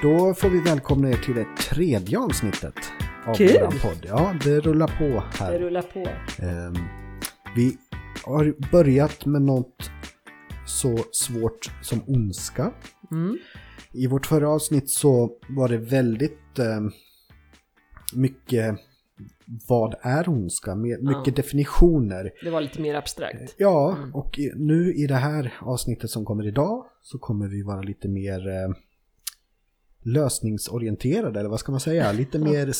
Då får vi välkomna er till det tredje avsnittet av vår podd. Ja, det rullar på här. Det rullar på. Vi har börjat med något så svårt som ondska. Mm. I vårt förra avsnitt så var det väldigt mycket vad är ondska, mycket definitioner. Det var lite mer abstrakt. Ja, och nu i det här avsnittet som kommer idag så kommer vi vara lite mer lösningsorienterade, eller vad ska man säga? Lite mer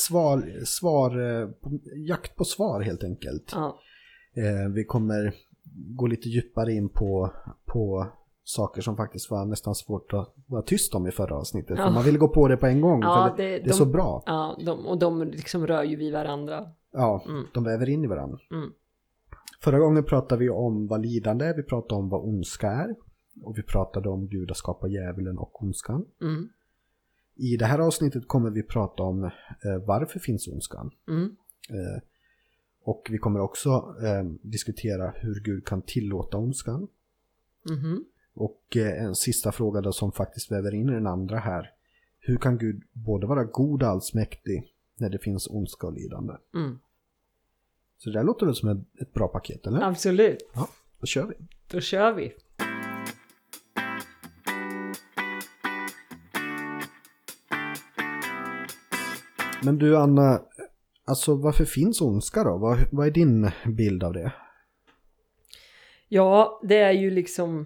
jakt på svar helt enkelt. Ja. Vi kommer gå lite djupare in på saker som faktiskt var nästan svårt att vara tyst om i förra avsnittet. Ja. För man ville gå på det på en gång, Ja, för det är så bra. Ja, de liksom rör ju vid varandra. Ja, de väver in i varandra. Mm. Förra gången pratade vi om vad lidande är, vi pratade om vad ondska är. Och vi pratade om Gud har skapat djävulen och ondskan. Mm. I det här avsnittet kommer vi prata om varför finns ondskan. Mm. Och vi kommer också diskutera hur Gud kan tillåta ondskan. Mm. Och en sista fråga då som faktiskt väver in i den andra här. Hur kan Gud både vara god och allsmäktig när det finns ondska och lidande? Mm. Så det där låter väl som ett bra paket, eller? Absolut. Ja, då kör vi. Då kör vi. Men du Anna, alltså varför finns ondska då? Vad är din bild av det? Ja, det är ju liksom,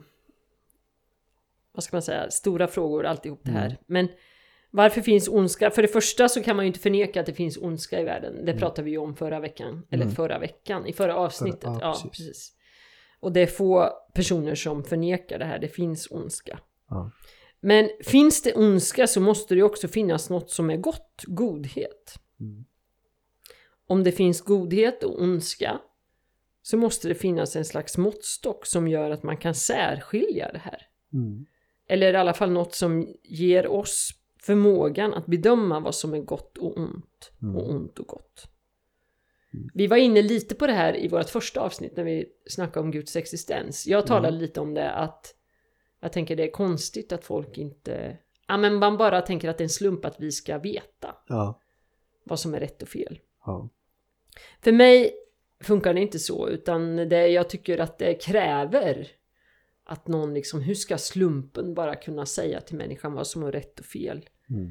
vad ska man säga, stora frågor alltihop det här. Men varför finns ondska? För det första så kan man ju inte förneka att det finns ondska i världen. Det pratade vi ju om förra veckan. Eller i förra avsnittet. Ja, precis. Och det är få personer som förnekar det här. Det finns ondska. Ja. Men finns det ondska så måste det också finnas något som är gott. Godhet. Mm. Om det finns godhet och ondska så måste det finnas en slags måttstock som gör att man kan särskilja det här. Mm. Eller i alla fall något som ger oss förmågan att bedöma vad som är gott och ont. Och ont och gott. Vi var inne lite på det här i vårt första avsnitt när vi snackade om Guds existens. Jag talade lite om det, att jag tänker det är konstigt att folk inte... Ja, men man bara tänker att det är en slump att vi ska veta vad som är rätt och fel. Ja. För mig funkar det inte så, utan jag tycker att det kräver att någon liksom, hur ska slumpen bara kunna säga till människan vad som är rätt och fel? Mm.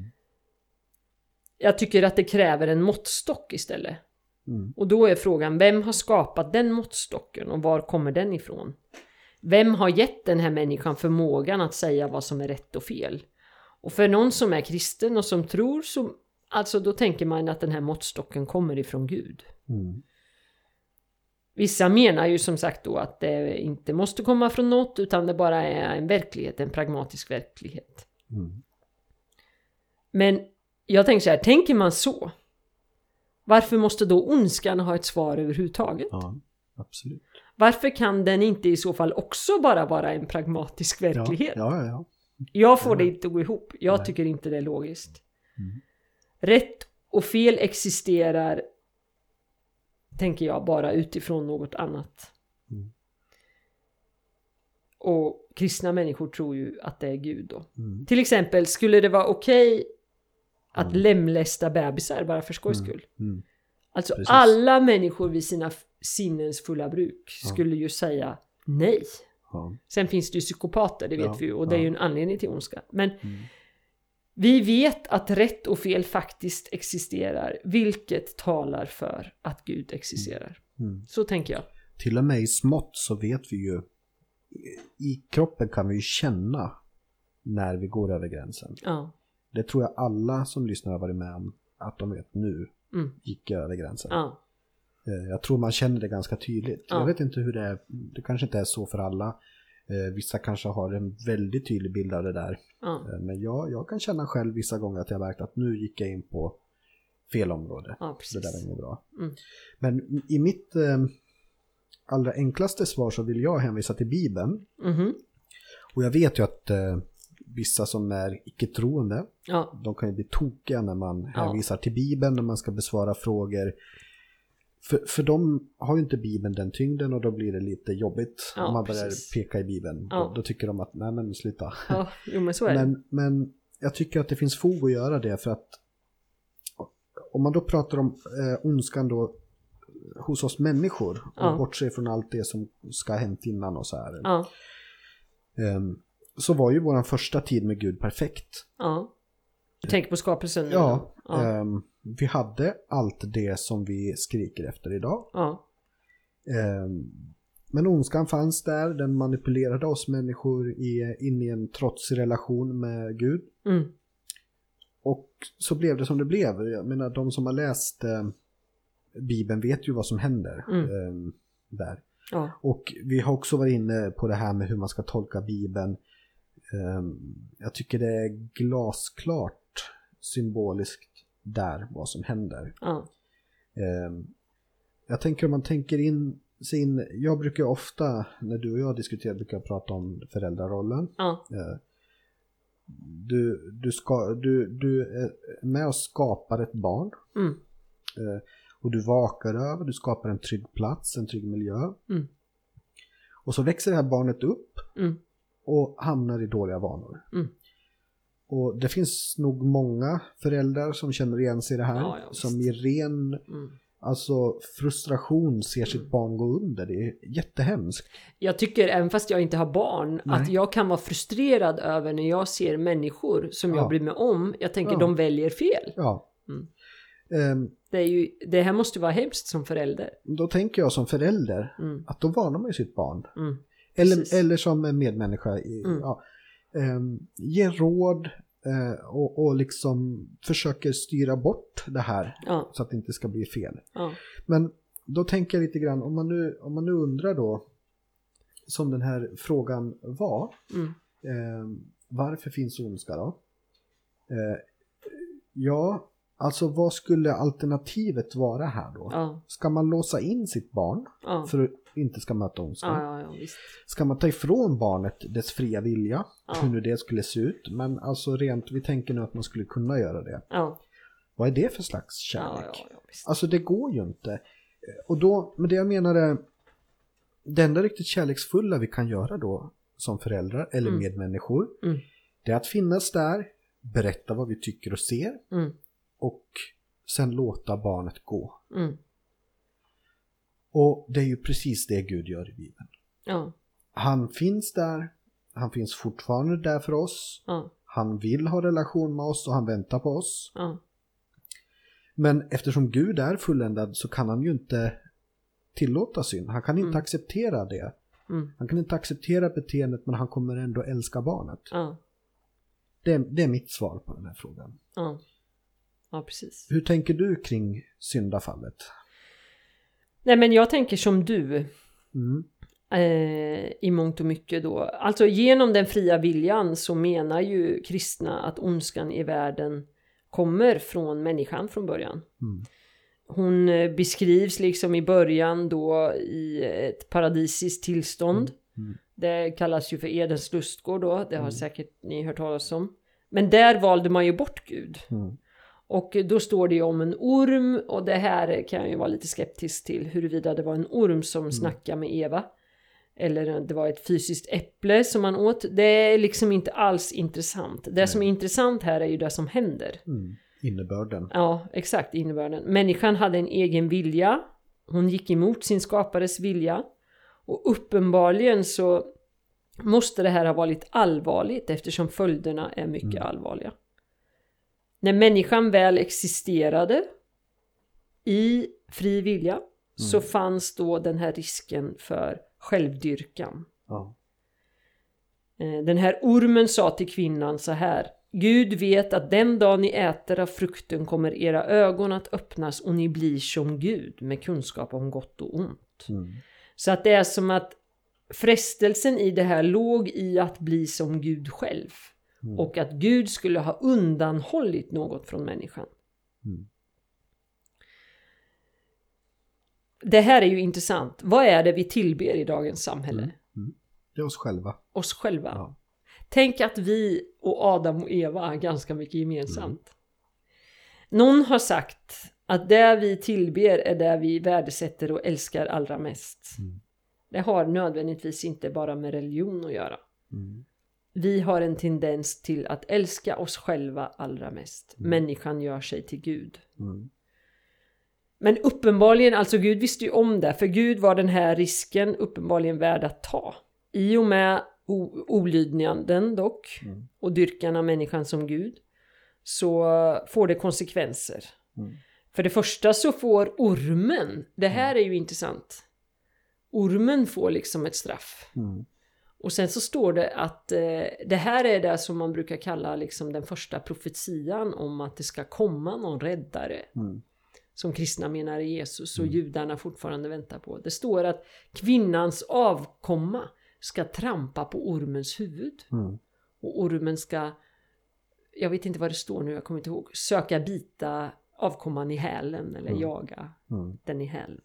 Jag tycker att det kräver en måttstock istället. Mm. Och då är frågan, vem har skapat den måttstocken och var kommer den ifrån? Vem har gett den här människan förmågan att säga vad som är rätt och fel? Och för någon som är kristen och som tror, så, alltså då tänker man att den här måttstocken kommer ifrån Gud. Mm. Vissa menar ju som sagt då att det inte måste komma från något, utan det bara är en verklighet, en pragmatisk verklighet. Mm. Men jag tänker så här, tänker man så? Varför måste då ondskan ha ett svar överhuvudtaget? Ja, absolut. Varför kan den inte i så fall också bara vara en pragmatisk verklighet? Ja. Jag får det inte att gå ihop. Jag tycker inte det är logiskt. Mm. Rätt och fel existerar, tänker jag, bara utifrån något annat. Mm. Och kristna människor tror ju att det är Gud då. Mm. Till exempel, skulle det vara okej att lemlästa bebisar bara för skojs skull? Mm. Alltså Precis. alla människor vid sina sinnens fulla bruk skulle ju säga nej. Ja. Sen finns det ju psykopater, det vet vi ju. Och det är ju en anledning till ondska. Men vi vet att rätt och fel faktiskt existerar. Vilket talar för att Gud existerar. Mm. Så tänker jag. Till och med i smått så vet vi ju, i kroppen kan vi ju känna när vi går över gränsen. Ja. Det tror jag alla som lyssnar har varit med om, att de vet nu gick jag över gränsen. Ja. Jag tror man känner det ganska tydligt. Ja. Jag vet inte hur det är, det kanske inte är så för alla. Vissa kanske har en väldigt tydlig bild av det där. Ja. Men jag kan känna själv vissa gånger att jag märkt att nu gick jag in på fel område. Ja, precis. Det där var inget bra. Mm. Men i mitt allra enklaste svar så vill jag hänvisa till Bibeln. Mhm. Och jag vet ju att vissa som är icke-troende, de kan ju bli tokiga när man hänvisar till Bibeln när man ska besvara frågor. För de har ju inte Bibeln den tyngden, och då blir det lite jobbigt om man börjar peka i Bibeln. Då tycker de att nej men sluta. Ja, jo men så är det. Men jag tycker att det finns fog att göra det, för att om man då pratar om ondskan då hos oss människor och bortser från allt det som ska ha hänt innan och så här. Så var ju våran första tid med Gud perfekt. Du tänker på skapelsen nu? Ja. Vi hade allt det som vi skriker efter idag. Men ondskan fanns där, den manipulerade oss människor in i en trotsig relation med Gud. Och så blev det som det blev. Jag menar, de som har läst Bibeln vet ju vad som händer där. Och vi har också varit inne på det här med hur man ska tolka Bibeln. Jag tycker det är glasklart symboliskt där vad som händer. Jag tänker om man tänker in sin, jag brukar ofta när du och jag diskuterar brukar jag prata om föräldrarollen. Du är med och skapar ett barn. Och du vakar över, du skapar en trygg plats, en trygg miljö. Och så växer det här barnet upp och hamnar i dåliga vanor. Och det finns nog många föräldrar som känner igen sig i det här. Som i ren alltså frustration ser sitt barn gå under. Det är jättehemskt. Jag tycker, även fast jag inte har barn, att jag kan vara frustrerad över när jag ser människor som jag bryr mig om. Jag tänker de väljer fel. Det här måste vara hemskt som förälder. Då tänker jag som förälder att då varnar man ju sitt barn. Eller som medmänniska. Ge råd och liksom försöker styra bort det här så att det inte ska bli fel. Men då tänker jag lite grann, om man nu undrar då, som den här frågan var, varför finns ondska då? Alltså vad skulle alternativet vara här då? Ska man låsa in sitt barn för att inte ska möta ondska? Visst. Ska man ta ifrån barnet dess fria vilja? Hur nu det skulle se ut. Men alltså rent, vi tänker nu att man skulle kunna göra det. Vad är det för slags kärlek? Alltså det går ju inte. Och då, men det jag menar är, det enda riktigt kärleksfulla vi kan göra då som föräldrar eller medmänniskor, det är att finnas där, berätta vad vi tycker och ser. Och sen låta barnet gå. Och det är ju precis det Gud gör i Bibeln. Han finns där. Han finns fortfarande där för oss. Han vill ha relation med oss och han väntar på oss. Men eftersom Gud är fulländad så kan han ju inte tillåta synd. Han kan inte acceptera det. Han kan inte acceptera beteendet, men han kommer ändå älska barnet. Det är mitt svar på den här frågan. Ja, precis. Hur tänker du kring syndafallet? Nej, men jag tänker som du. I mångt och mycket då. Alltså genom den fria viljan så menar ju kristna att ondskan i världen kommer från människan från början. Hon beskrivs liksom i början då i ett paradisiskt tillstånd. Det kallas ju för Edens lustgård då. Det har säkert ni hört talas om. Men där valde man ju bort Gud. Och då står det ju om en orm, och det här kan jag ju vara lite skeptisk till, huruvida det var en orm som snackade med Eva eller det var ett fysiskt äpple som man åt. Det är liksom inte alls intressant. Det som är intressant här är ju det som händer. Innebörden. Ja, exakt, innebörden. Människan hade en egen vilja. Hon gick emot sin skapares vilja. Och uppenbarligen så måste det här ha varit allvarligt, eftersom följderna är mycket allvarliga. När människan väl existerade i fri vilja så fanns då den här risken för självdyrkan. Den här ormen sa till kvinnan så här: Gud vet att den dag ni äter av frukten kommer era ögon att öppnas och ni blir som Gud med kunskap om gott och ont. Så att det är som att frestelsen i det här låg i att bli som Gud själv. Och att Gud skulle ha undanhållit något från människan. Det här är ju intressant. Vad är det vi tillber i dagens samhälle? Det är oss själva. Oss själva. Ja. Tänk att vi och Adam och Eva har ganska mycket gemensamt. Någon har sagt att det vi tillber är det vi värdesätter och älskar allra mest. Det har nödvändigtvis inte bara med religion att göra. vi har en tendens till att älska oss själva allra mest. Människan gör sig till Gud. Men uppenbarligen, alltså Gud visste ju om det. För Gud var den här risken uppenbarligen värd att ta. I och med olydnaden dock. Och dyrkan av människan som Gud. Så får det konsekvenser. För det första så får ormen. Det här är ju intressant. Ormen får liksom ett straff. Och sen så står det att det här är det som man brukar kalla liksom den första profetian om att det ska komma någon räddare. Som kristna menar är Jesus och judarna fortfarande väntar på. Det står att kvinnans avkomma ska trampa på ormens huvud. Och ormen ska, jag vet inte vad det står nu, jag kommer inte ihåg, söka bita avkomman i hälen eller jaga den i hälen.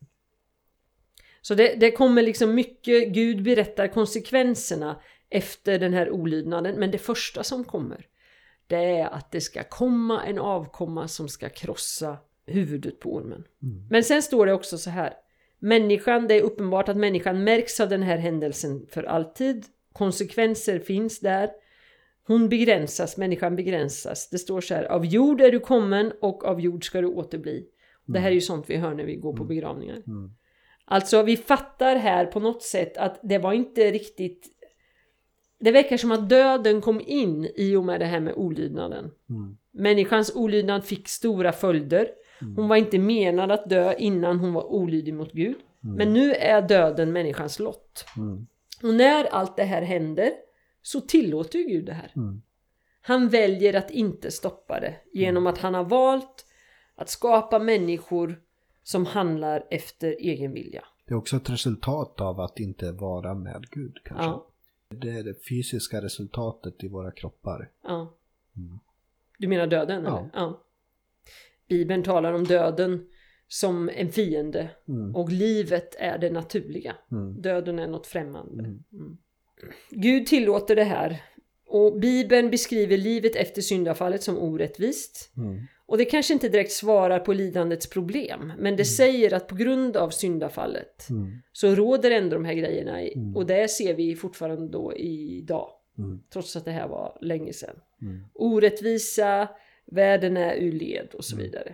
Så det kommer liksom mycket, Gud berättar konsekvenserna efter den här olydnaden. Men det första som kommer, det är att det ska komma en avkomma som ska krossa huvudet på ormen. Men sen står det också så här. Människan, det är uppenbart att människan märks av den här händelsen för alltid. Konsekvenser finns där. Hon begränsas, människan begränsas. Det står så här, av jord är du kommen och av jord ska du återbli. Det här är ju sånt vi hör när vi går på begravningar. Alltså vi fattar här på något sätt att det var inte riktigt... Det verkar som att döden kom in i och med det här med olydnaden. Människans olydnad fick stora följder. Hon var inte menad att dö innan hon var olydig mot Gud. Men nu är döden människans lott. Och när allt det här händer så tillåter Gud det här. Han väljer att inte stoppa det genom att han har valt att skapa människor som handlar efter egen vilja. Det är också ett resultat av att inte vara med Gud kanske. Ja. Det är det fysiska resultatet i våra kroppar. Ja. Du menar döden? Ja. Eller? Ja. Bibeln talar om döden som en fiende. Och livet är det naturliga. Döden är något främmande. Gud tillåter det här. Och Bibeln beskriver livet efter syndafallet som orättvist. Och det kanske inte direkt svarar på lidandets problem. Men det säger att på grund av syndafallet så råder ändå de här grejerna. Och det ser vi fortfarande då idag. Trots att det här var länge sedan. Orättvisa, världen är ur led och så vidare.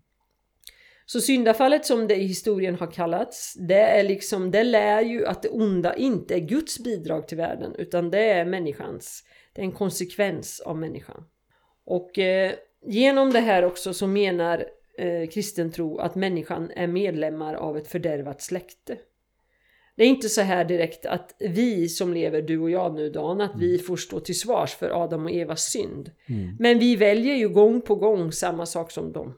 Så syndafallet som det i historien har kallats, det lär ju att det onda inte är Guds bidrag till världen, utan det är människans. Det är en konsekvens av människan. Och genom det här också så menar kristen tro att människan är medlemmar av ett fördärvat släkte. Det är inte så här direkt att vi som lever, du och jag nu Dan, att vi får stå till svars för Adam och Evas synd. Men vi väljer ju gång på gång samma sak som dem.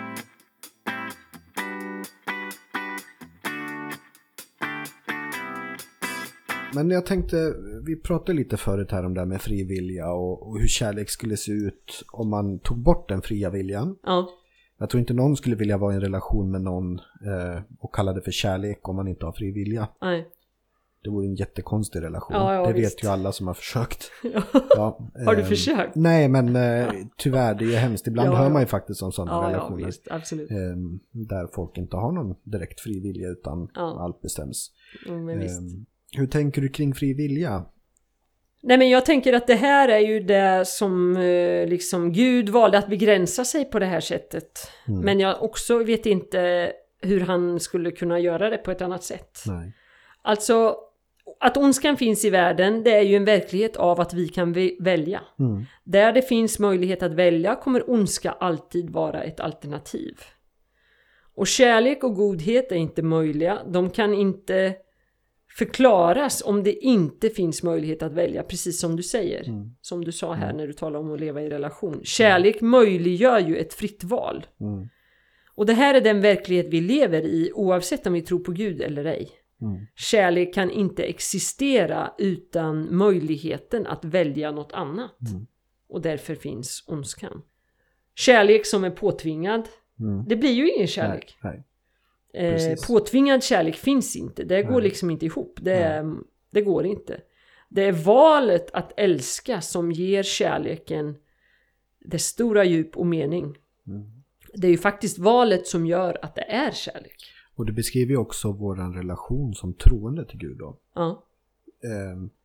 Men jag tänkte, vi pratade lite förut här om det här med fri vilja och hur kärlek skulle se ut om man tog bort den fria viljan. Ja. Jag tror inte någon skulle vilja vara i en relation med någon och kalla det för kärlek om man inte har fri vilja. Nej. Det vore en jättekonstig relation. Ja, det visst. vet ju alla som har försökt. Ja. Har du försökt? Nej, men tyvärr, det är hemskt. Ibland hör man ju faktiskt om sådana relationer. Ja, visst, absolut. Där folk inte har någon direkt fri vilja utan allt bestäms. Men visst. Hur tänker du kring fri vilja? Nej, men jag tänker att det här är ju det som liksom Gud valde att begränsa sig på det här sättet. Men jag också vet inte hur han skulle kunna göra det på ett annat sätt. Nej. Alltså, att ondskan finns i världen, det är ju en verklighet av att vi kan välja. Där det finns möjlighet att välja kommer ondska alltid vara ett alternativ. Och kärlek och godhet är inte möjliga. De kan inte förklaras om det inte finns möjlighet att välja, precis som du säger. Som du sa här när du talar om att leva i relation. Kärlek möjliggör ju ett fritt val. Och det här är den verklighet vi lever i, oavsett om vi tror på Gud eller ej. Kärlek kan inte existera utan möjligheten att välja något annat. Och därför finns ondskan. Kärlek som är påtvingad, det blir ju ingen kärlek. Nej. Påtvingad kärlek finns inte. Det går liksom inte ihop. Det går inte. Det är valet att älska som ger kärleken det stora djup och mening. Det är ju faktiskt valet som gör att det är kärlek. Och det beskriver ju också vår relation som troende till Gud då. Ja.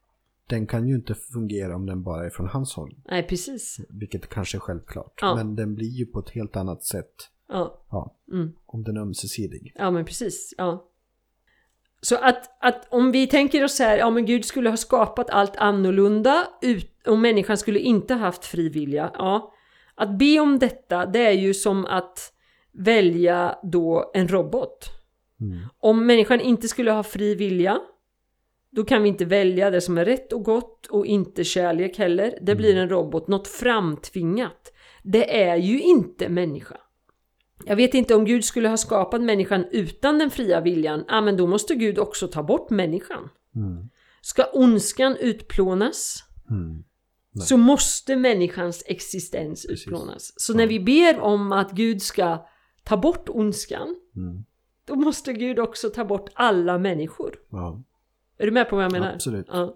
den kan ju inte fungera om den bara är från hans håll. Nej, precis. Vilket kanske är självklart. Ja. Men den blir ju på ett helt annat sätt. Ja. Om den är ömsesidig. Ja, men precis. Ja. Så att om vi tänker oss så här, ja men Gud skulle ha skapat allt annorlunda och människan skulle inte haft fri vilja. Ja. Att be om detta, det är ju som att välja då en robot. Om människan inte skulle ha fri vilja, då kan vi inte välja det som är rätt och gott och inte kärlek heller. Det blir en robot, något framtvingat. Det är ju inte människa. Jag vet inte om Gud skulle ha skapat människan utan den fria viljan. Men då måste Gud också ta bort människan. Ska ondskan utplånas, så måste människans existens utplånas. Så när vi ber om att Gud ska ta bort ondskan, då måste Gud också ta bort alla människor. Ja. Är du med på vad jag menar? Absolut. Ja.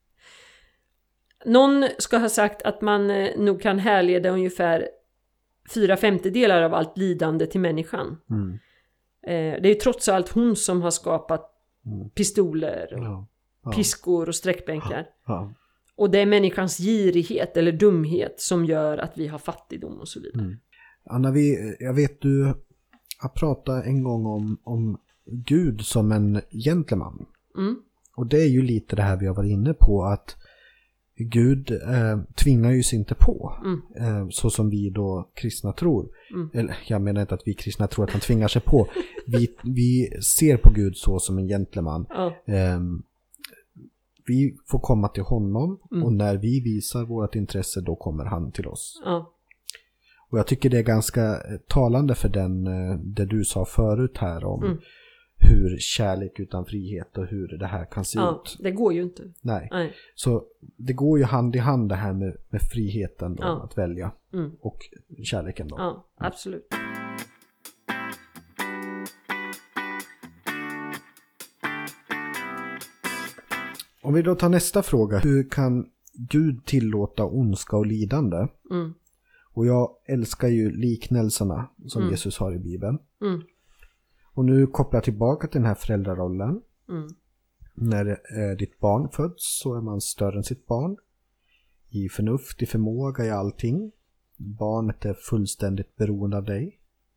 Någon ska ha sagt att man nog kan härleda ungefär 4/5 av allt lidande till människan. Det är ju trots allt hon som har skapat pistoler och piskor och sträckbänkar. Ja. Och det är människans girighet eller dumhet som gör att vi har fattigdom och så vidare. Anna, jag vet du har pratat en gång om Gud som en gentleman. Och det är ju lite det här vi har varit inne på, att Gud tvingar ju sig inte på så som vi då kristna tror. Eller, jag menar inte att vi kristna tror att han tvingar sig på. Vi ser på Gud så som en gentleman. Vi får komma till honom och när vi visar vårt intresse, då kommer han till oss. Och jag tycker det är ganska talande för det du sa förut här om hur kärlek utan frihet och hur det här kan se ut. Det går ju inte. Nej. Så det går ju hand i hand det här med friheten då, att välja och kärleken då. Ja, absolut. Om vi då tar nästa fråga. Hur kan Gud tillåta ondska och lidande? Och jag älskar ju liknelserna som Jesus har i Bibeln. Och nu kopplar jag tillbaka till den här föräldrarollen. När ditt barn föds så är man större än sitt barn. I förnuft, i förmåga, i allting. Barnet är fullständigt beroende av dig.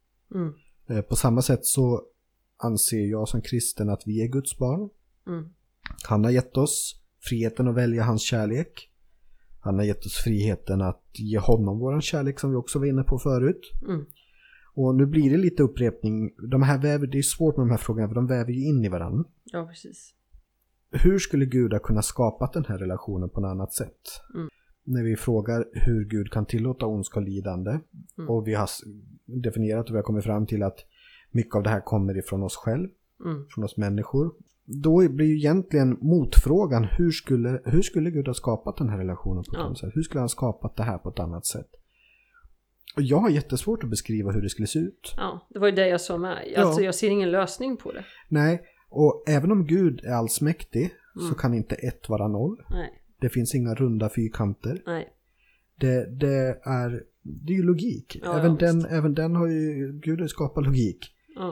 På samma sätt så anser jag som kristen att vi är Guds barn. Han har gett oss friheten att välja hans kärlek. Han har gett oss friheten att ge honom våran kärlek som vi också var inne på förut. Och nu blir det lite upprepning. Det är svårt med de här frågorna för de väver ju in i varandra. Ja, precis. Hur skulle Gud ha kunnat skapa den här relationen på något annat sätt? När vi frågar hur Gud kan tillåta ondska och lidande. Och vi har definierat och vi har kommit fram till att mycket av det här kommer ifrån oss själv. Från oss människor. Då blir ju egentligen motfrågan, hur skulle Gud ha skapat den här relationen på ett annat sätt? Hur skulle han skapat det här på ett annat sätt? Och jag har jättesvårt att beskriva hur det skulle se ut. Ja, det var ju det jag sa med. Alltså jag ser ingen lösning på det. Nej, och även om Gud är allsmäktig så kan inte 1 vara 0. Nej. Det finns inga runda fyrkanter. Nej. Det är ju logik. Ja, även den har ju Gud har skapat logik.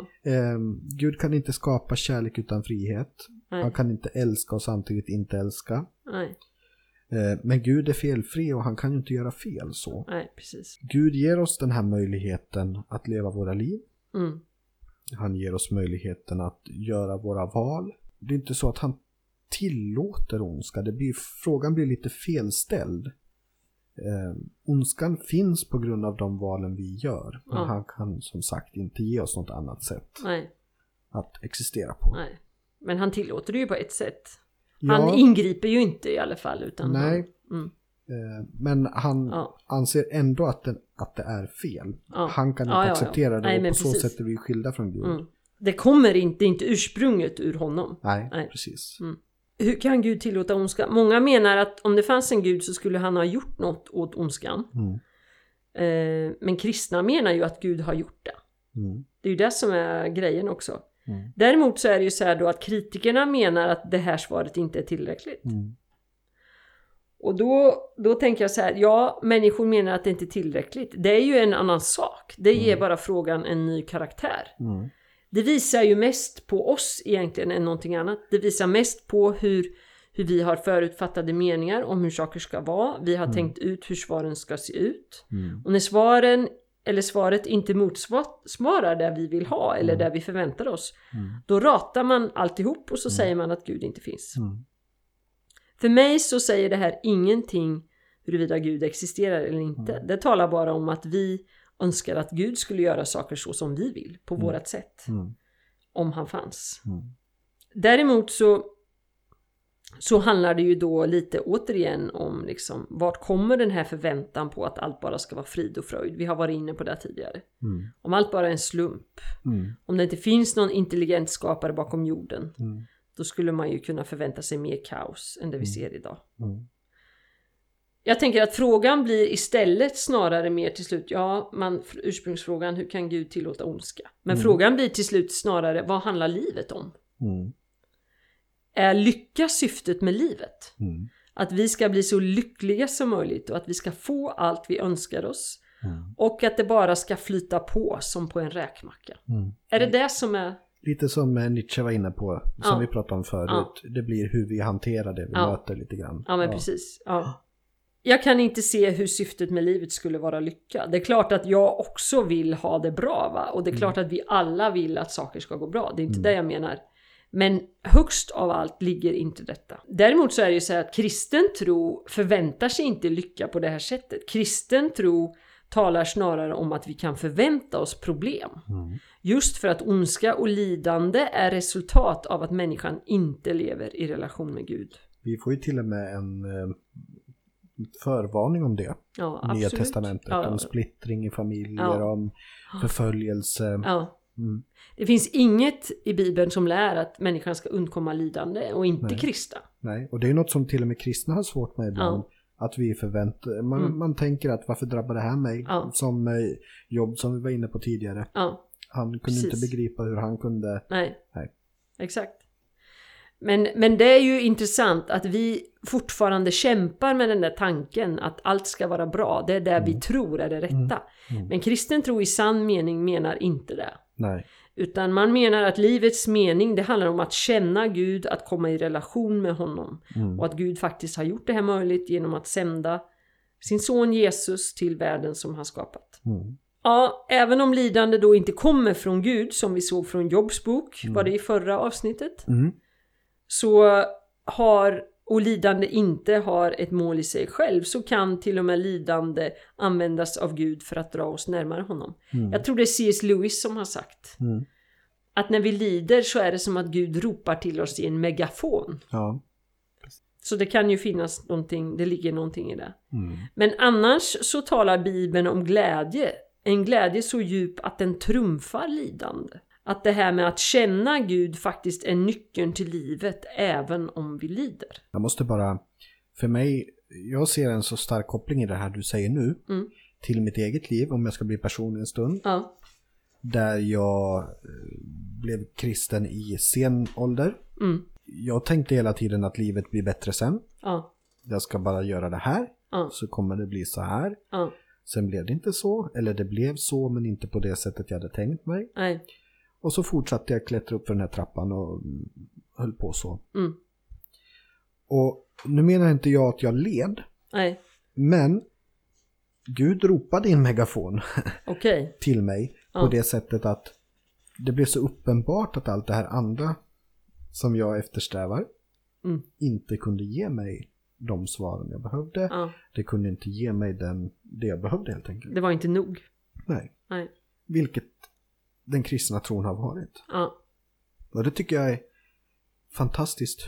Gud kan inte skapa kärlek utan frihet. Nej. Han kan inte älska och samtidigt inte älska. Nej. Men Gud är felfri och han kan ju inte göra fel så. Nej, precis. Gud ger oss den här möjligheten att leva våra liv. Han ger oss möjligheten att göra våra val. Det är inte så att han tillåter ondska. Frågan blir lite felställd. Ondskan finns på grund av de valen vi gör. Men han kan som sagt inte ge oss något annat sätt att existera på. Nej. Men han tillåter det ju på ett sätt. Han ingriper ju inte i alla fall. Utan nej. Men han anser ändå att det är fel. Han kan inte acceptera det. Och på så sätt är vi skilda från Gud. Det kommer inte ursprunget ur honom. Nej. Precis. Hur kan Gud tillåta ondska? Många menar att om det fanns en Gud så skulle han ha gjort något åt ondskan. Men kristna menar ju att Gud har gjort det. Det är ju det som är grejen också. Däremot så är det ju så här då att kritikerna menar att det här svaret inte är tillräckligt. Och då tänker jag så här, människor menar att det inte är tillräckligt. Det är ju en annan sak. Det ger bara frågan en ny karaktär. Det visar ju mest på oss egentligen än någonting annat. Det visar mest på hur vi har förutfattade meningar om hur saker ska vara. Vi har tänkt ut hur svaren ska se ut. Och när svaret inte motsvarar det vi vill ha eller det vi förväntar oss, då ratar man alltihop och så säger man att Gud inte finns. För mig så säger det här ingenting huruvida Gud existerar eller inte. Det talar bara om att vi önskar att Gud skulle göra saker så som vi vill, på vårat sätt. Om han fanns. Däremot så handlar det ju då lite återigen om liksom, vart kommer den här förväntan på att allt bara ska vara frid och fröjd. Vi har varit inne på det tidigare. Om allt bara är en slump. Om det inte finns någon intelligent skapare bakom jorden. Då skulle man ju kunna förvänta sig mer kaos än det vi ser idag. Jag tänker att frågan blir istället snarare mer till slut. Ursprungsfrågan, hur kan Gud tillåta ondska? Men frågan blir till slut snarare, vad handlar livet om? Är lycka syftet med livet? Att vi ska bli så lyckliga som möjligt och att vi ska få allt vi önskar oss. Och att det bara ska flyta på som på en räkmacka. Är det det som är... Lite som Nietzsche var inne på, som vi pratade om förut. Det blir hur vi hanterar det vi möter lite grann. Ja, men precis. Ja. Jag kan inte se hur syftet med livet skulle vara lycka. Det är klart att jag också vill ha det bra, va? Och det är klart att vi alla vill att saker ska gå bra. Det är inte det jag menar. Men högst av allt ligger inte detta. Däremot så är det ju så här att kristen tro förväntar sig inte lycka på det här sättet. Kristen tro talar snarare om att vi kan förvänta oss problem. Just för att ondska och lidande är resultat av att människan inte lever i relation med Gud. Vi får ju till och med en förvarning om det. Ja, Nya testamentet. Om splittring i familjer, om förföljelse. Det finns inget i Bibeln som lär att människan ska undkomma lidande och inte kristna. Nej, och det är något som till och med kristna har svårt med ibland. Att vi förväntar, man tänker att varför drabbar det här mig? Som jobb som vi var inne på tidigare. Han kunde inte begripa hur han kunde... Nej. Exakt. Men det är ju intressant att vi fortfarande kämpar med den där tanken att allt ska vara bra. Det är det vi tror är det rätta. Men kristen tro i sann mening menar inte det. Nej. Utan man menar att livets mening, det handlar om att känna Gud, att komma i relation med honom. Och att Gud faktiskt har gjort det här möjligt genom att sända sin son Jesus till världen som han skapat. Ja, även om lidande då inte kommer från Gud, som vi såg från Jobs bok, var det i förra avsnittet, så och lidande inte har ett mål i sig själv, så kan till och med lidande användas av Gud för att dra oss närmare honom. Jag tror det är C.S. Lewis som har sagt att när vi lider så är det som att Gud ropar till oss i en megafon. Så det kan ju finnas någonting, det ligger någonting i det. Men annars så talar Bibeln om glädje. En glädje så djup att den trumfar lidande. Att det här med att känna Gud faktiskt är nyckeln till livet även om vi lider. Jag måste bara, för mig, jag ser en så stark koppling i det här du säger nu till mitt eget liv, om jag ska bli personlig en stund. Där jag blev kristen i sen ålder. Jag tänkte hela tiden att livet blir bättre sen. Jag ska bara göra det här, så kommer det bli så här. Sen blev det inte så, eller det blev så men inte på det sättet jag hade tänkt mig. Och så fortsatte jag klättra upp för den här trappan och höll på så. Och nu menar inte jag att jag led. Men Gud ropade i en megafon till mig på det sättet att det blev så uppenbart att allt det här andra som jag eftersträvar inte kunde ge mig de svaren jag behövde. Det kunde inte ge mig det jag behövde helt enkelt. Det var inte nog. Nej. Vilket den kristna tron har varit. Och det tycker jag är fantastiskt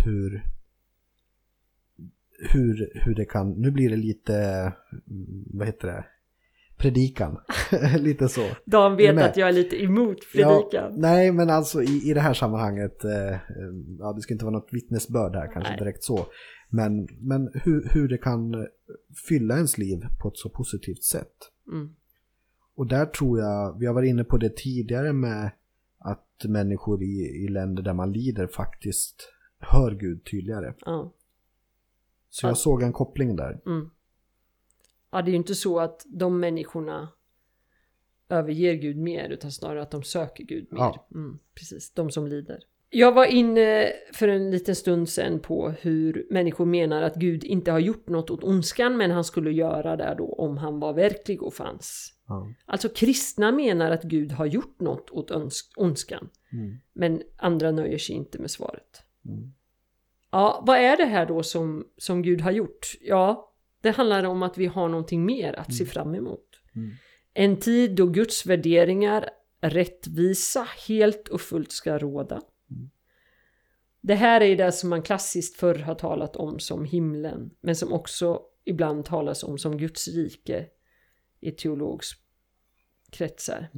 hur det kan, nu blir det lite, vad heter det, predikan. Lite så. De vet att jag är lite emot predikan. Nej, men alltså i det här sammanhanget, det ska inte vara något vittnesbörd här kanske direkt så. Men hur det kan fylla ens liv på ett så positivt sätt. Och där tror jag, vi har varit inne på det tidigare med att människor i länder där man lider faktiskt hör Gud tydligare. Så jag såg en koppling där. Ja, det är ju inte så att de människorna överger Gud mer, utan snarare att de söker Gud mer. Precis, de som lider. Jag var inne för en liten stund sedan på hur människor menar att Gud inte har gjort något åt ondskan, men han skulle göra det då om han var verklig och fanns. Ja. Alltså kristna menar att Gud har gjort något åt ondskan, men andra nöjer sig inte med svaret. Ja, vad är det här då som Gud har gjort? Ja, det handlar om att vi har någonting mer att se fram emot. En tid då Guds värderingar, rättvisa, helt och fullt ska råda. Det här är det som man klassiskt förr har talat om som himlen, men som också ibland talas om som Guds rike i teologskretsar.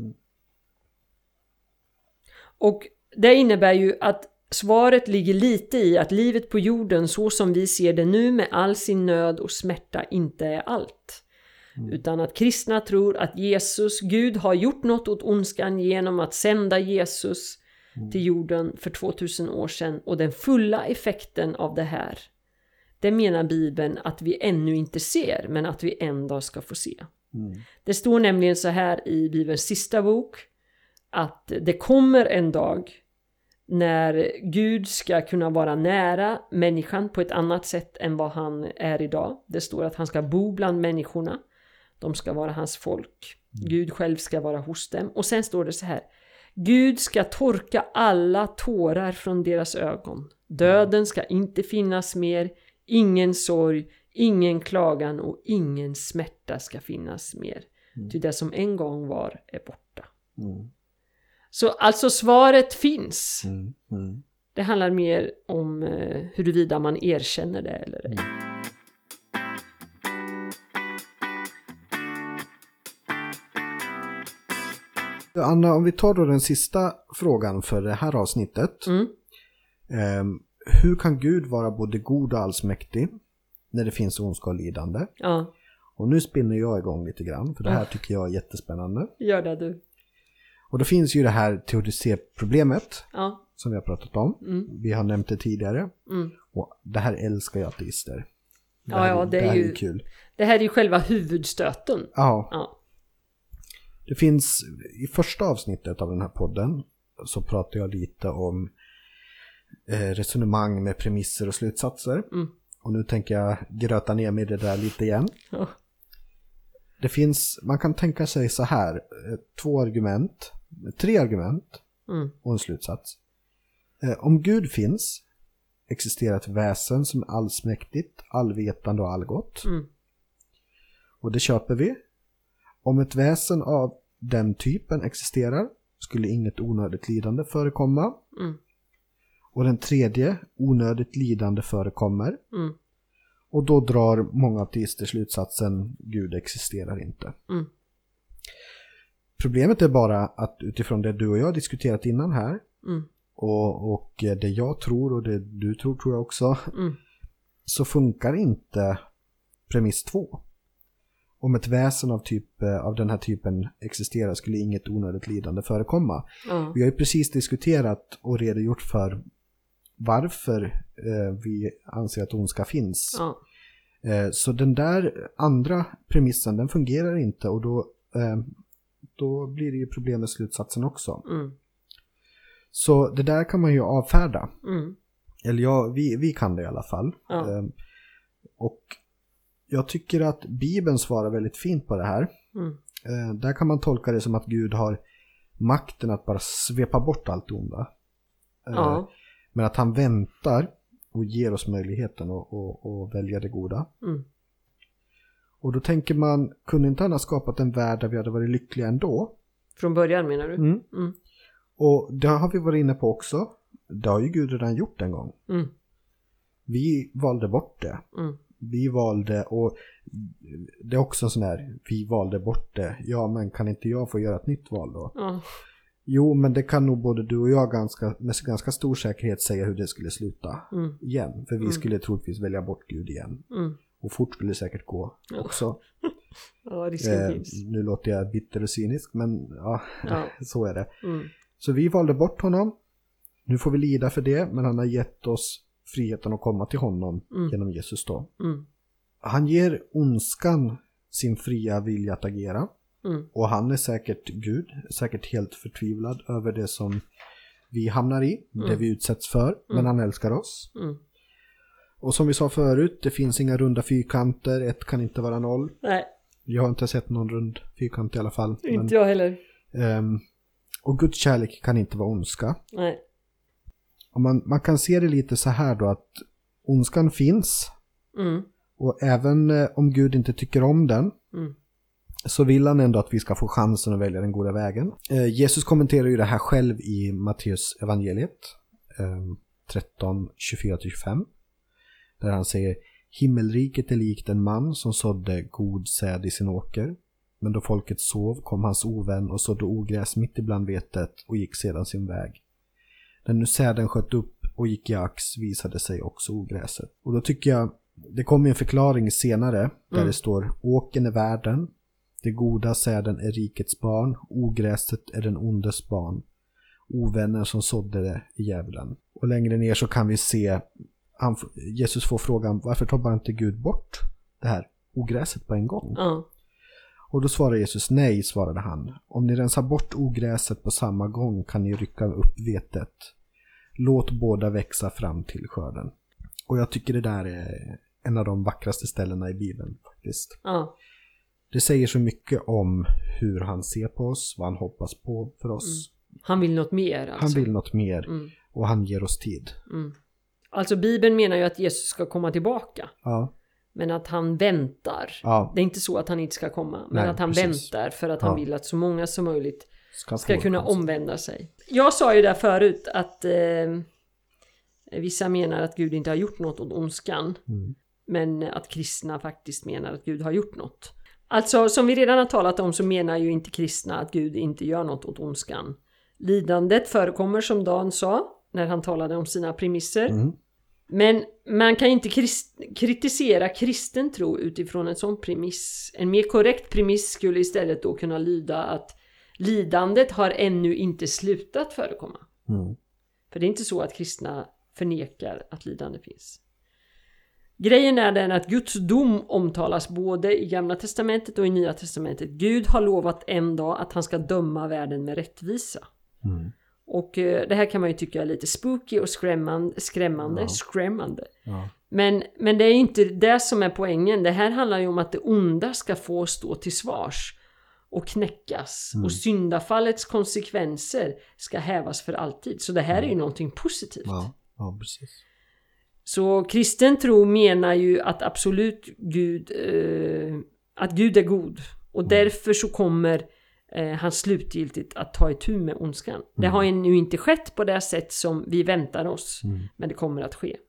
Och det innebär ju att svaret ligger lite i att livet på jorden så som vi ser det nu med all sin nöd och smärta inte är allt. Utan att kristna tror att Jesus, Gud har gjort något åt ondskan genom att sända Jesus till jorden för 2000 år sedan, och den fulla effekten av det här, det menar Bibeln att vi ännu inte ser, men att vi en dag ska få se. Det står nämligen så här i Bibelns sista bok, att det kommer en dag när Gud ska kunna vara nära människan på ett annat sätt än vad han är idag. Det står att han ska bo bland människorna, de ska vara hans folk, Gud själv ska vara hos dem. Och sen står det så här: Gud ska torka alla tårar från deras ögon. Döden ska inte finnas mer. Ingen sorg, ingen klagan och ingen smärta ska finnas mer. Ty det som en gång var är borta. Så alltså svaret finns. Det handlar mer om huruvida man erkänner det eller ej. Anna, om vi tar då den sista frågan för det här avsnittet. Hur kan Gud vara både god och allsmäktig när det finns ondska och lidande? Ja. Och nu spinner jag igång lite grann, för det här tycker jag är jättespännande. Gör det du. Och då finns ju det här teodicéproblemet som vi har pratat om. Vi har nämnt det tidigare. Och det här älskar jag ateister. Det här är ju kul. Det här är ju själva huvudstöten. Ja. Det finns i första avsnittet av den här podden så pratar jag lite om resonemang med premisser och slutsatser. Och nu tänker jag gröta ner med det där lite igen. Det finns, man kan tänka sig så här, 3 argument och en slutsats. Om Gud finns, existerar ett väsen som är allsmäktigt, allvetande och allgott. Och det köper vi. Om ett väsen av den typen existerar skulle inget onödigt lidande förekomma. Och den tredje, onödigt lidande förekommer. Och då drar många ateister slutsatsen Gud existerar inte. Problemet är bara att utifrån det du och jag har diskuterat innan här och det jag tror och det du tror jag också, så funkar inte premiss 2. Om ett väsen av den här typen existerar skulle inget onödigt lidande förekomma. Vi har ju precis diskuterat och redogjort för varför vi anser att ondska finns. Så den där andra premissen, den fungerar inte, och då blir det ju problem med slutsatsen också. Så det där kan man ju avfärda. Eller vi kan det i alla fall. Och jag tycker att Bibeln svarar väldigt fint på det här. Där kan man tolka det som att Gud har makten att bara svepa bort allt onda. Men att han väntar och ger oss möjligheten att välja det goda. Och då tänker man, kunde inte han ha skapat en värld där vi hade varit lyckliga ändå? Från början menar du? Och det har vi varit inne på också. Det har ju Gud redan gjort en gång. Vi valde bort det. Vi valde, och det är också sån här, vi valde bort det. Ja, men kan inte jag få göra ett nytt val då? Jo, men det kan nog både du och jag med ganska stor säkerhet säga hur det skulle sluta igen. För vi skulle troligtvis välja bort Gud igen. Och fort skulle det säkert gå också. Nu låter jag bitter och cynisk, men så är det. Så vi valde bort honom. Nu får vi lida för det, men han har gett oss friheten att komma till honom genom Jesus då. Han ger ondskan sin fria vilja att agera. Och han är säkert Gud, säkert helt förtvivlad över det som vi hamnar i, det vi utsätts för, men han älskar oss. Och som vi sa förut, det finns inga runda fyrkanter, 1 kan inte vara 0. Nej. Jag har inte sett någon rund fyrkant i alla fall. Inte jag heller. Och Guds kärlek kan inte vara ondska. Nej. Och man kan se det lite så här då, att ondskan finns. Och även om Gud inte tycker om den, så vill han ändå att vi ska få chansen att välja den goda vägen. Jesus kommenterar ju det här själv i Matteus evangeliet 13, 24-25. Där han säger: himmelriket är likt en man som sådde god säd i sin åker. Men då folket sov kom hans ovän och sådde ogräs mitt ibland vetet och gick sedan sin väg. När nu säden sköt upp och gick i ax visade sig också ogräset. Och då tycker jag, det kommer en förklaring senare där det står: åken är världen, det goda säden är rikets barn, ogräset är den ondes barn, ovännen som sådde det är djävulen. Och längre ner så kan vi se, Jesus får frågan: varför tar bara inte Gud bort det här ogräset på en gång? Och då svarar Jesus: nej, svarade han. Om ni rensar bort ogräset på samma gång kan ni rycka upp vetet. Låt båda växa fram till skörden. Och jag tycker det där är en av de vackraste ställena i Bibeln faktiskt. Det säger så mycket om hur han ser på oss, vad han hoppas på för oss. Han vill något mer alltså. Han vill något mer och han ger oss tid. Alltså Bibeln menar ju att Jesus ska komma tillbaka. Men att han väntar. Det är inte så att han inte ska komma. Men att han väntar för att han vill att så många som möjligt ska kunna omvända sig. Jag sa ju där förut att vissa menar att Gud inte har gjort något åt ondskan. Men att kristna faktiskt menar att Gud har gjort något. Alltså som vi redan har talat om så menar ju inte kristna att Gud inte gör något åt ondskan. Lidandet förekommer som Dan sa när han talade om sina premisser. Men man kan inte kritisera kristen tro utifrån en sån premiss. En mer korrekt premiss skulle istället då kunna lyda att lidandet har ännu inte slutat förekomma. För det är inte så att kristna förnekar att lidande finns. Grejen är den att Guds dom omtalas både i Gamla testamentet och i Nya testamentet. Gud har lovat en dag att han ska döma världen med rättvisa. Och det här kan man ju tycka är lite spooky och skrämmande. Men det är inte det som är poängen. Det här handlar ju om att det onda ska få stå till svars och knäckas. Och syndafallets konsekvenser ska hävas för alltid. Så det här är ju någonting positivt. Ja, precis. Så kristen tro menar ju att absolut att Gud är god. Och därför så kommer han slutgiltigt att ta itu med ondskan. Det har ju nu inte skett på det sätt som vi väntar oss. Men det kommer att ske.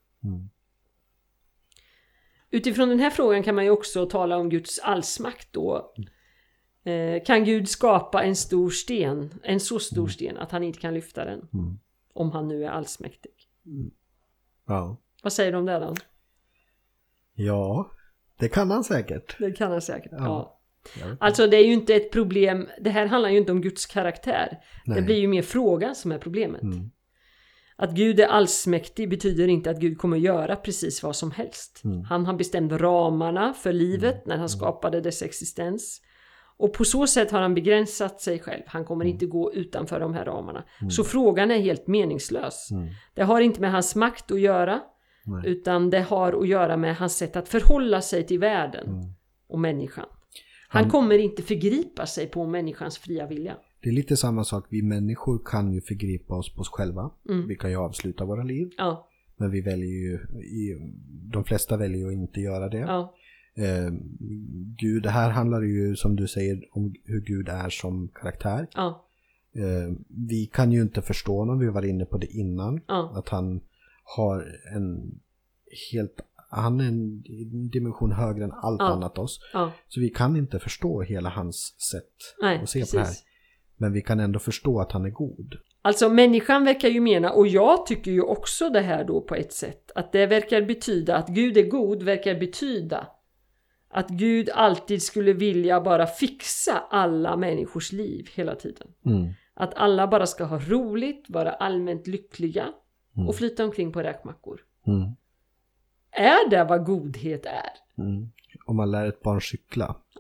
Utifrån den här frågan kan man ju också tala om Guds allsmakt då. Kan Gud skapa en stor sten, en så stor sten att han inte kan lyfta den? Om han nu är allsmäktig. Vad säger du om det då? Ja, det kan han säkert. Det kan han säkert, ja. Alltså det är ju inte ett problem. Det här handlar ju inte om Guds karaktär. Det blir ju mer frågan som är problemet. Att Gud är allsmäktig betyder inte att Gud kommer göra precis vad som helst. Han har bestämt ramarna för livet när han skapade dess existens. Och på så sätt har han begränsat sig själv. Han kommer inte gå utanför de här ramarna. Så frågan är helt meningslös. Det har inte med hans makt att göra. Utan det har att göra med hans sätt att förhålla sig till världen och människan. Han kommer inte förgripa sig på människans fria vilja. Det är lite samma sak. Vi människor kan ju förgripa oss på oss själva. Vi kan ju avsluta våra liv. Men vi väljer ju, de flesta väljer ju att inte göra det. Gud, det här handlar ju som du säger om hur Gud är som karaktär. Vi kan ju inte förstå honom. Vi var inne på det innan. Att han har han är en dimension högre än allt annat oss. Så vi kan inte förstå hela hans sätt att se på det här. Men vi kan ändå förstå att han är god. Alltså människan verkar ju mena, och jag tycker ju också det här då på ett sätt, att det verkar betyda att Gud är god, verkar betyda att Gud alltid skulle vilja bara fixa alla människors liv hela tiden. Att alla bara ska ha roligt, vara allmänt lyckliga och flyta omkring på räkmackor. Är det vad godhet är? Om man lär ett barn cykla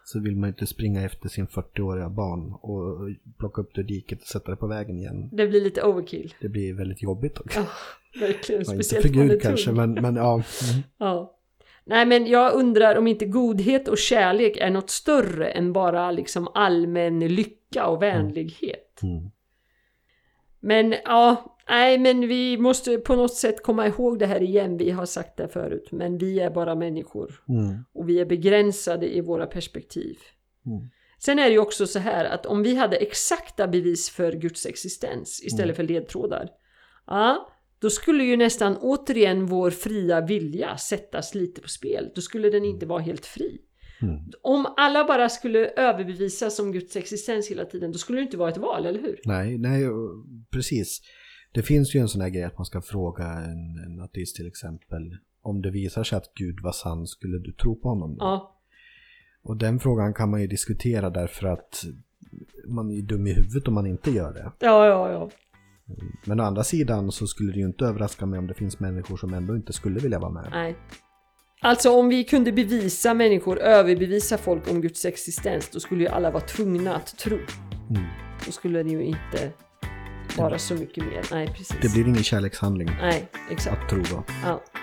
så vill man inte springa efter sin 40-åriga barn och plocka upp det diket och sätta det på vägen igen. Det blir lite overkill. Det blir väldigt jobbigt också. Ja, verkligen. Speciellt inte för Gud kanske, men ja. Ja. Nej, men jag undrar om inte godhet och kärlek är något större än bara liksom allmän lycka och vänlighet. Men ja, nej, men vi måste på något sätt komma ihåg det här igen. Vi har sagt det förut, men vi är bara människor. Och vi är begränsade i våra perspektiv. Sen är det ju också så här att om vi hade exakta bevis för Guds existens istället för ledtrådar. Ja, då skulle ju nästan återigen vår fria vilja sättas lite på spel. Då skulle den inte vara helt fri. Om alla bara skulle överbevisas om Guds existens hela tiden, då skulle det inte vara ett val, eller hur? Nej, precis. Det finns ju en sån här grej att man ska fråga en ateist till exempel, om det visar sig att Gud var sann, skulle du tro på honom då? Ja. Och den frågan kan man ju diskutera därför att man är dum i huvudet om man inte gör det. Ja. Men å andra sidan så skulle det ju inte överraska mig om det finns människor som ändå inte skulle vilja vara med. Nej. Alltså om vi kunde överbevisa folk om Guds existens, då skulle ju alla vara tvungna att tro. Då skulle det ju inte vara så mycket mer. Nej, precis. Det blir ingen kärlekshandling. Nej, exakt. Att tro då. Ja.